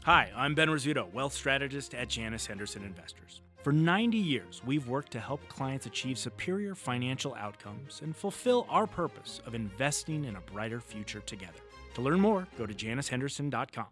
Hi, I'm Ben Rizzuto, wealth strategist at Janus Henderson Investors. For 90 years, we've worked to help clients achieve superior financial outcomes and fulfill our purpose of investing in a brighter future together. To learn more, go to janushenderson.com.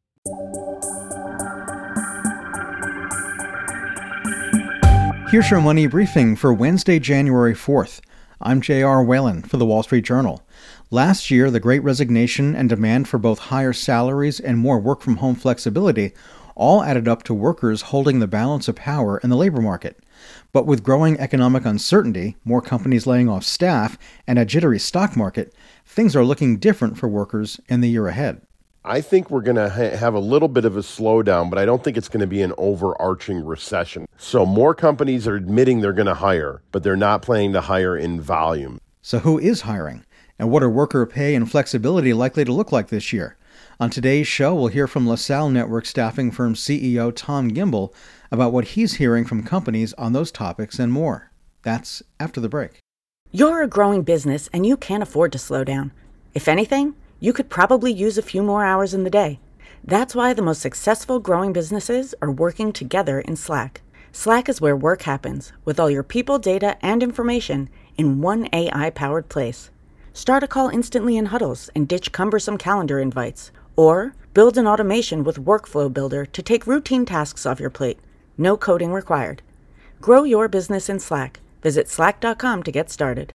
Here's your money briefing for Wednesday, January 4th. I'm J.R. Whalen for the Wall Street Journal. Last year, the Great Resignation and demand for both higher salaries and more work-from-home flexibility all added up to workers holding the balance of power in the labor market. But with growing economic uncertainty, more companies laying off staff, and a jittery stock market, things are looking different for workers in the year ahead. I think we're going to have a little bit of a slowdown, but I don't think it's going to be an overarching recession. So more companies are admitting they're going to hire, but they're not planning to hire in volume. So who is hiring? And what are worker pay and flexibility likely to look like this year? On today's show, we'll hear from LaSalle Network staffing firm CEO Tom Gimbel about what he's hearing from companies on those topics and more. That's after the break. You're a growing business and you can't afford to slow down. If anything, you could probably use a few more hours in the day. That's why the most successful growing businesses are working together in Slack. Slack is where work happens, with all your people, data, and information in one AI-powered place. Start a call instantly in huddles and ditch cumbersome calendar invites. Or build an automation with Workflow Builder to take routine tasks off your plate. No coding required. Grow your business in Slack. Visit slack.com to get started.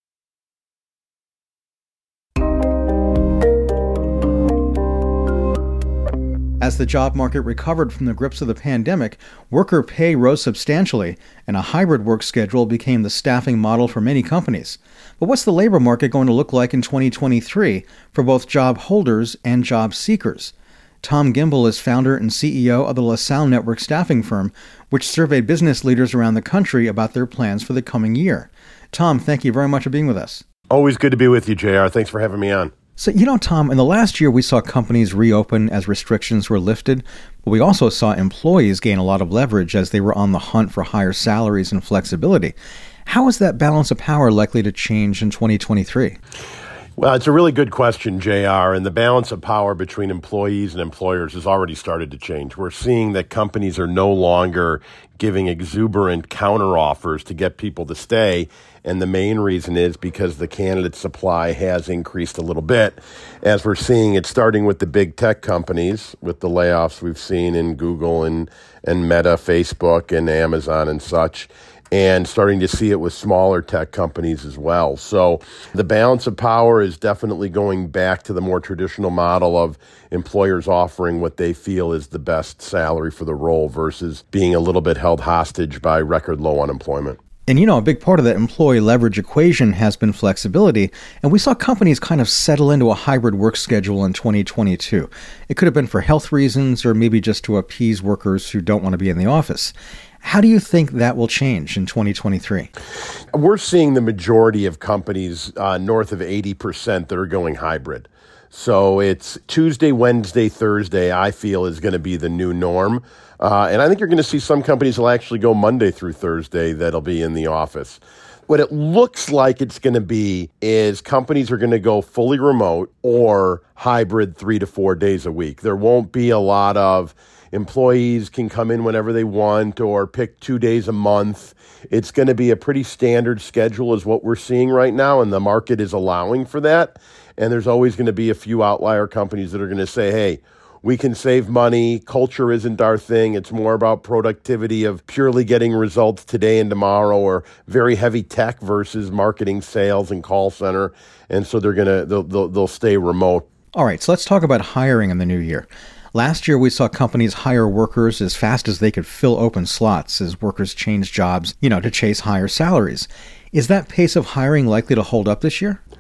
As the job market recovered from the grips of the pandemic, worker pay rose substantially, and a hybrid work schedule became the staffing model for many companies. But what's the labor market going to look like in 2023 for both job holders and job seekers? Tom Gimbel is founder and CEO of the LaSalle Network staffing firm, which surveyed business leaders around the country about their plans for the coming year. Tom, thank you very much for being with us. Always good to be with you, JR. Thanks for having me on. So, Tom, in the last year, we saw companies reopen as restrictions were lifted, but we also saw employees gain a lot of leverage as they were on the hunt for higher salaries and flexibility. How is that balance of power likely to change in 2023? Well, it's a really good question, JR, and the balance of power between employees and employers has already started to change. We're seeing that companies are no longer giving exuberant counteroffers to get people to stay, and the main reason is because the candidate supply has increased a little bit. As we're seeing it starting with the big tech companies, with the layoffs we've seen in Google and Meta, Facebook, and Amazon and such, and starting to see it with smaller tech companies as well. So the balance of power is definitely going back to the more traditional model of employers offering what they feel is the best salary for the role versus being a little bit held hostage by record low unemployment. And a big part of that employee leverage equation has been flexibility, and we saw companies kind of settle into a hybrid work schedule in 2022. It could have been for health reasons or maybe just to appease workers who don't want to be in the office. How do you think that will change in 2023? We're seeing the majority of companies north of 80% that are going hybrid. So it's Tuesday, Wednesday, Thursday, I feel, is going to be the new norm. And I think you're going to see some companies will actually go Monday through Thursday that'll be in the office. What it looks like it's going to be is companies are going to go fully remote or hybrid 3 to 4 days a week. There won't be a lot of employees can come in whenever they want or pick 2 days a month. It's going to be a pretty standard schedule is what we're seeing right now, and the market is allowing for that. And there's always going to be a few outlier companies that are going to say, hey, we can save money. Culture isn't our thing. It's more about productivity of purely getting results today and tomorrow, or very heavy tech versus marketing, sales, and call center. And so they'll stay remote. All right, so let's talk about hiring in the new year. Last year, we saw companies hire workers as fast as they could fill open slots as workers changed jobs, to chase higher salaries. Is that pace of hiring likely to hold up this year?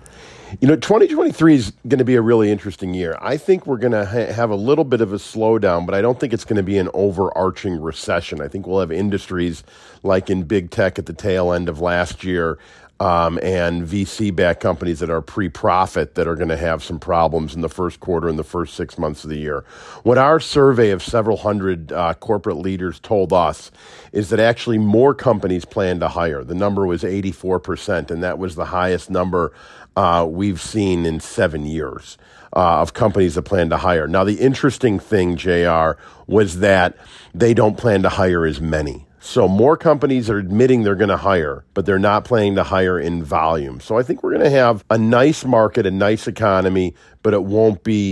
2023 is going to be a really interesting year. I think we're going to have a little bit of a slowdown, but I don't think it's going to be an overarching recession. I think we'll have industries like in big tech at the tail end of last year and VC-backed companies that are pre-profit that are going to have some problems in the first quarter and the first 6 months of the year. What our survey of several hundred corporate leaders told us is that actually more companies plan to hire. The number was 84%, and that was the highest number we've seen in 7 years of companies that plan to hire. Now, the interesting thing, JR, was that they don't plan to hire as many. So more companies are admitting they're going to hire, but they're not planning to hire in volume. So I think we're going to have a nice market, a nice economy, but it won't be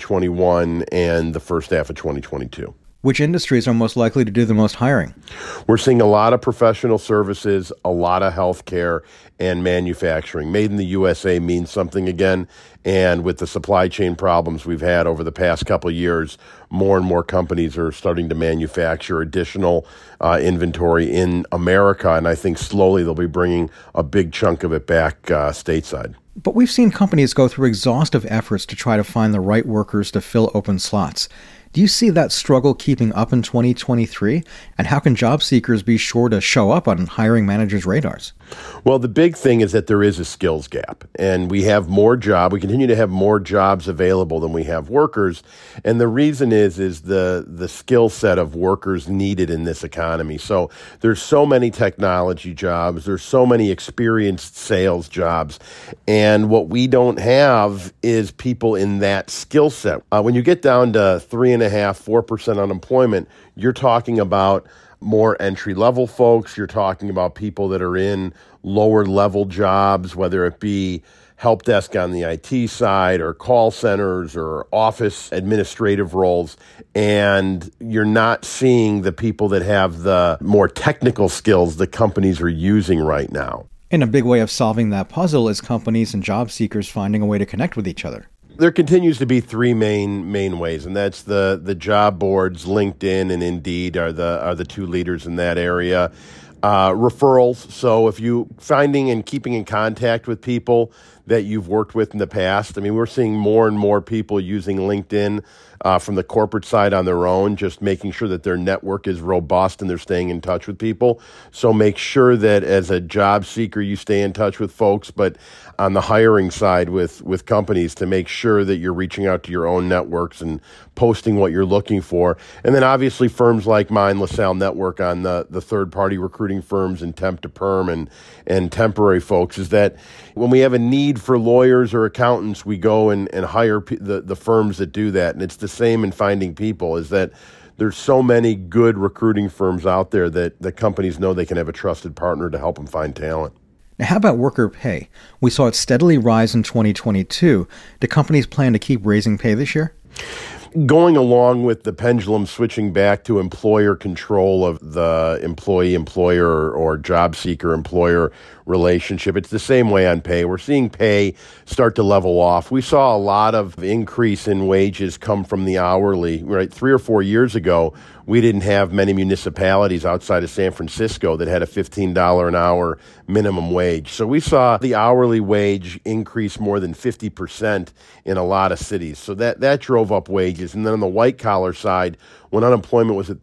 2021 and the first half of 2022. Which industries are most likely to do the most hiring? We're seeing a lot of professional services, a lot of healthcare, and manufacturing. Made in the USA means something again. And with the supply chain problems we've had over the past couple of years, more and more companies are starting to manufacture additional inventory in America. And I think slowly they'll be bringing a big chunk of it back stateside. But we've seen companies go through exhaustive efforts to try to find the right workers to fill open slots. Do you see that struggle keeping up in 2023? And how can job seekers be sure to show up on hiring managers' radars? Well, the big thing is that there is a skills gap, and we continue to have more jobs available than we have workers. And the reason is the skill set of workers needed in this economy. So there's so many technology jobs, there's so many experienced sales jobs, and what we don't have is people in that skill set. When you get down to 3.5-4% unemployment, you're talking about more entry-level folks. You're talking about people that are in lower-level jobs, whether it be help desk on the IT side or call centers or office administrative roles. And you're not seeing the people that have the more technical skills that companies are using right now. And a big way of solving that puzzle is companies and job seekers finding a way to connect with each other. There continues to be three main ways, and that's the job boards. LinkedIn and Indeed are the two leaders in that area. Referrals. So if you finding and keeping in contact with people that you've worked with in the past. I mean, we're seeing more and more people using LinkedIn from the corporate side on their own, just making sure that their network is robust and they're staying in touch with people. So make sure that as a job seeker, you stay in touch with folks, but on the hiring side with companies to make sure that you're reaching out to your own networks and posting what you're looking for. And then obviously firms like mine, LaSalle Network, on the third-party recruiting firms and temp to perm and temporary folks, is that when we have a need for lawyers or accountants, we go and hire the firms that do that. And it's the same in finding people, is that there's so many good recruiting firms out there that companies know they can have a trusted partner to help them find talent. Now, how about worker pay? We saw it steadily rise in 2022. Do companies plan to keep raising pay this year? Going along with the pendulum switching back to employer control of the employee-employer or job seeker-employer relationship, it's the same way on pay. We're seeing pay start to level off. We saw a lot of increase in wages come from the hourly, right? 3 or 4 years ago, we didn't have many municipalities outside of San Francisco that had a $15 an hour minimum wage. So we saw the hourly wage increase more than 50% in a lot of cities. So that drove up wages. And then on the white-collar side, when unemployment was at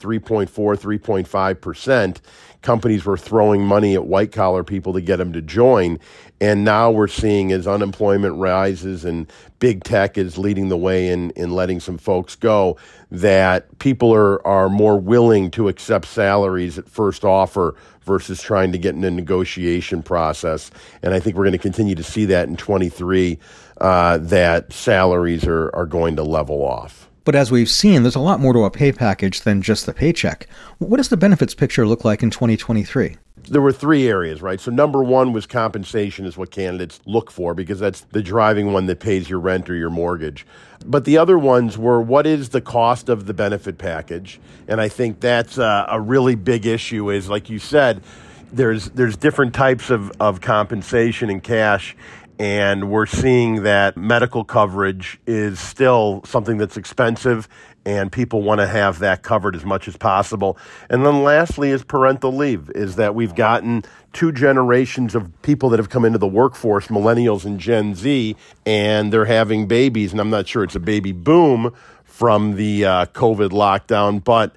3.5%, companies were throwing money at white-collar people to get them to join. And now we're seeing, as unemployment rises and big tech is leading the way in letting some folks go, that people are more willing to accept salaries at first offer versus trying to get in a negotiation process. And I think we're going to continue to see that in 23, that salaries are going to level off. But as we've seen, there's a lot more to a pay package than just the paycheck. What does the benefits picture look like in 2023? There were 3 areas, right? So number one was compensation is what candidates look for, because that's the driving one that pays your rent or your mortgage. But the other ones were, what is the cost of the benefit package? And I think that's a really big issue, is, like you said, there's different types of compensation in cash. And we're seeing that medical coverage is still something that's expensive, and people want to have that covered as much as possible. And then lastly is parental leave, is that we've gotten 2 generations of people that have come into the workforce, millennials and Gen Z, and they're having babies. And I'm not sure it's a baby boom from the COVID lockdown, but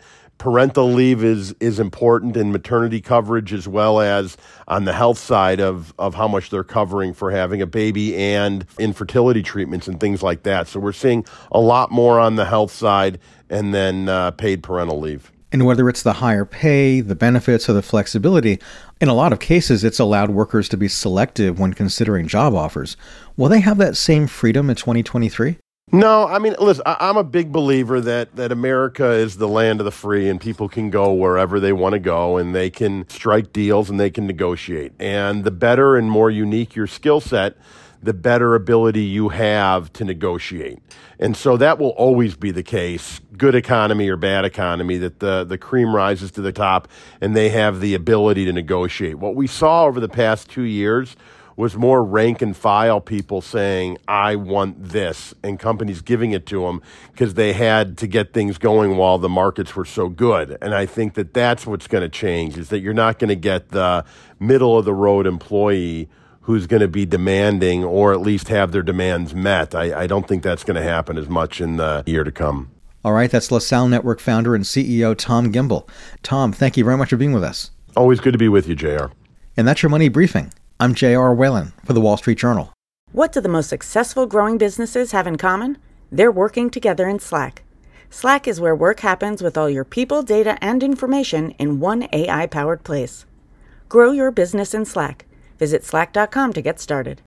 parental leave is important in maternity coverage, as well as on the health side of how much they're covering for having a baby and infertility treatments and things like that. So we're seeing a lot more on the health side, and then paid parental leave. And whether it's the higher pay, the benefits, or the flexibility, in a lot of cases, it's allowed workers to be selective when considering job offers. Will they have that same freedom in 2023? No, I mean, listen, I'm a big believer that America is the land of the free, and people can go wherever they want to go, and they can strike deals and they can negotiate. And the better and more unique your skill set, the better ability you have to negotiate. And so that will always be the case, good economy or bad economy, that the cream rises to the top and they have the ability to negotiate. What we saw over the past 2 years was more rank and file people saying, I want this, and companies giving it to them because they had to get things going while the markets were so good. And I think that that's what's going to change, is that you're not going to get the middle of the road employee who's going to be demanding, or at least have their demands met. I don't think that's going to happen as much in the year to come. All right, that's LaSalle Network founder and CEO Tom Gimbel. Tom, thank you very much for being with us. Always good to be with you, JR. And that's your Money Briefing. I'm J.R. Whalen for the Wall Street Journal. What do the most successful growing businesses have in common? They're working together in Slack. Slack is where work happens with all your people, data, and information in one AI-powered place. Grow your business in Slack. Visit slack.com to get started.